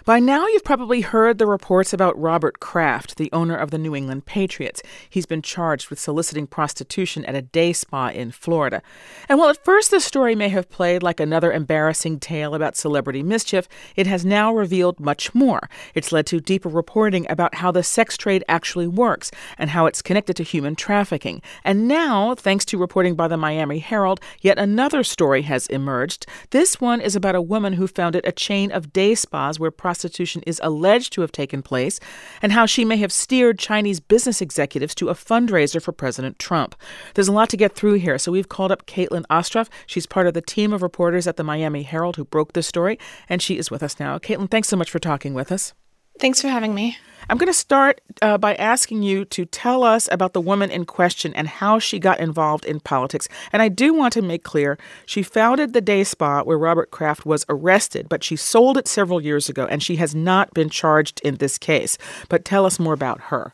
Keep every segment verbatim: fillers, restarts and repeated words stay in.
By now, you've probably heard the reports about Robert Kraft, the owner of the New England Patriots. He's been charged with soliciting prostitution at a day spa in Florida. And while at first the story may have played like another embarrassing tale about celebrity mischief, it has now revealed much more. It's led to deeper reporting about how the sex trade actually works and how it's connected to human trafficking. And now, thanks to reporting by the Miami Herald, yet another story has emerged. This one is about a woman who founded a chain of day spas where prostitution Prostitution is alleged to have taken place, and how she may have steered Chinese business executives to a fundraiser for President Trump. There's a lot to get through here, so we've called up Caitlin Ostroff. She's part of the team of reporters at the Miami Herald who broke this story, and she is with us now. Caitlin, thanks so much for talking with us. Thanks for having me. I'm going to start uh, by asking you to tell us about the woman in question and how she got involved in politics. And I do want to make clear, she founded the day spa where Robert Kraft was arrested, but she sold it several years ago, and she has not been charged in this case. But tell us more about her.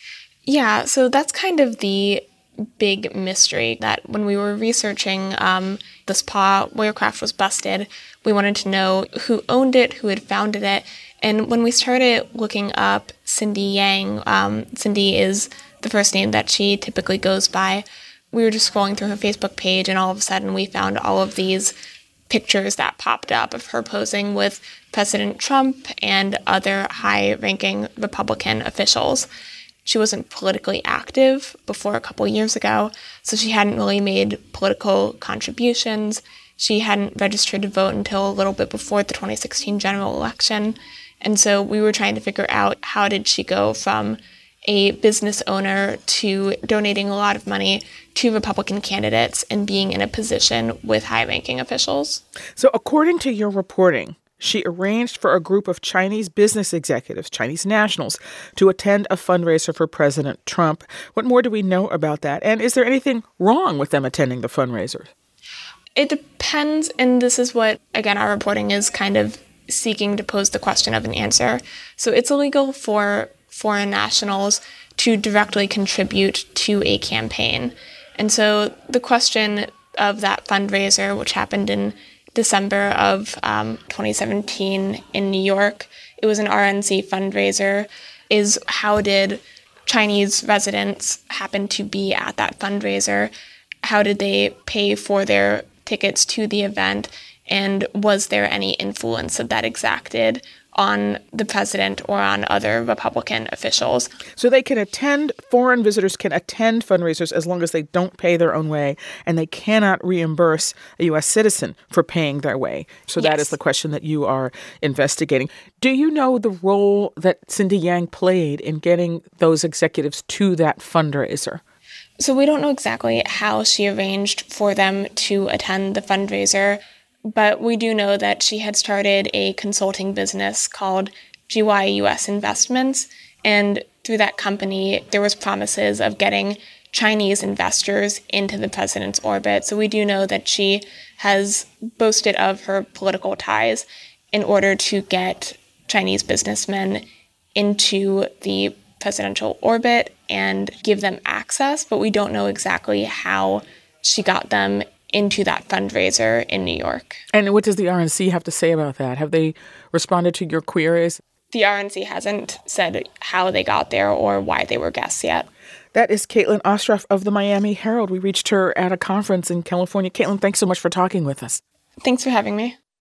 Yeah, so that's kind of the big mystery, that when we were researching um, the spa where Kraft was busted, we wanted to know who owned it, who had founded it. And when we started looking up Cindy Yang, um, Cindy is the first name that she typically goes by, we were just scrolling through her Facebook page, and all of a sudden we found all of these pictures that popped up of her posing with President Trump and other high-ranking Republican officials. She wasn't politically active before a couple years ago, so she hadn't really made political contributions. She hadn't registered to vote until a little bit before the twenty sixteen general election. And so we were trying to figure out, how did she go from a business owner to donating a lot of money to Republican candidates and being in a position with high-ranking officials. So according to your reporting, she arranged for a group of Chinese business executives, Chinese nationals, to attend a fundraiser for President Trump. What more do we know about that? And is there anything wrong with them attending the fundraiser? It depends, and this is what, again, our reporting is kind of seeking to pose the question of an answer. So it's illegal for foreign nationals to directly contribute to a campaign. And so the question of that fundraiser, which happened in December of um, twenty seventeen in New York, it was an R N C fundraiser, is how did Chinese residents happen to be at that fundraiser? How did they pay for their tickets to the event? And was there any influence that that exacted on the president or on other Republican officials? So they can attend, foreign visitors can attend fundraisers as long as they don't pay their own way, and they cannot reimburse a U S citizen for paying their way. So Yes. That is the question that you are investigating. Do you know the role that Cindy Yang played in getting those executives to that fundraiser? So we don't know exactly how she arranged for them to attend the fundraiser, but we do know that she had started a consulting business called G Y U S Investments, and through that company, there was promises of getting Chinese investors into the president's orbit. So we do know that she has boasted of her political ties in order to get Chinese businessmen into the presidential orbit and give them access, but we don't know exactly how she got them into that fundraiser in New York. And what does the R N C have to say about that? Have they responded to your queries? The R N C hasn't said how they got there or why they were guests yet. That is Caitlin Ostroff of the Miami Herald. We reached her at a conference in California. Caitlin, thanks so much for talking with us. Thanks for having me.